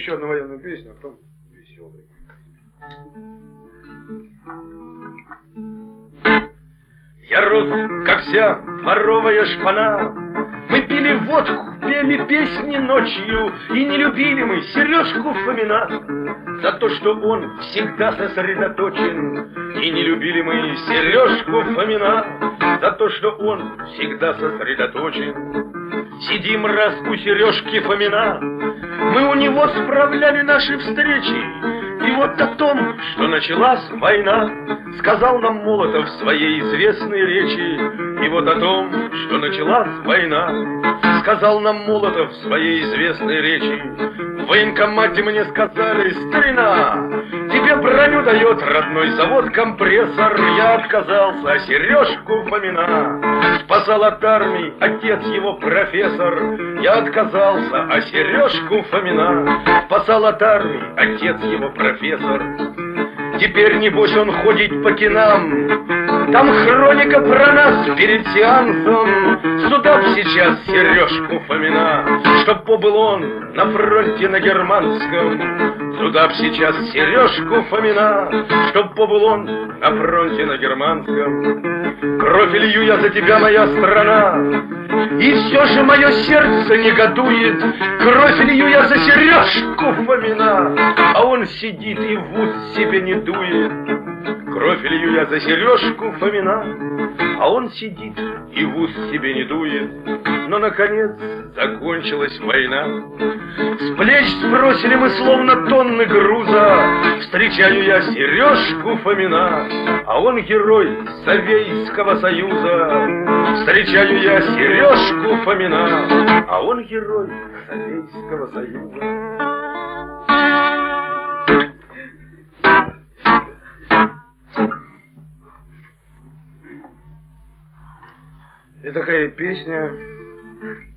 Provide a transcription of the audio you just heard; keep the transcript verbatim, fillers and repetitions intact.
еще одну военную песню, а потом веселую. Я рос, как вся дворовая шпана. Мы пили водку, пели песни ночью, и не любили мы Сережку Фомина за то, что он всегда сосредоточен. И не любили мы Сережку Фомина за то, что он всегда сосредоточен. Сидим раз у Сережки Фомина, мы у него справляли наши встречи. И вот о том, что началась война, сказал нам Молотов в своей известной речи. И вот о том, что началась война, сказал нам Молотов в своей известной речи. В военкомате мне сказали: старина, тебе броню дает родной завод компрессор. Я отказался, а Сережку Фомина спасал от армии отец его профессор. Я отказался, а Сережку Фомина спасал от армии отец его профессор. Теперь, небось, он ходит по кинам, там хроника про нас перед сеансом. Сюда б сейчас Сережку Фомина, чтоб побыл он на фронте на германском. Сюда б сейчас Сережку Фомина, чтоб побыл он на фронте на германском. Кровь лью я за тебя, моя страна, и все же мое сердце негодует. Кровь лью я за Сережку Фомина, а он сидит и в ус себе не дует. Кровь лью я за Сережку Фомина, а он сидит и в ус себе не дует. Но, наконец, закончилась война. С плеч сбросили мы словно тонны груза. Встречаю я Сережку Фомина, а он герой Советского Союза. Встречаю я Сережку Фомина, а он герой Советского Союза. И такая песня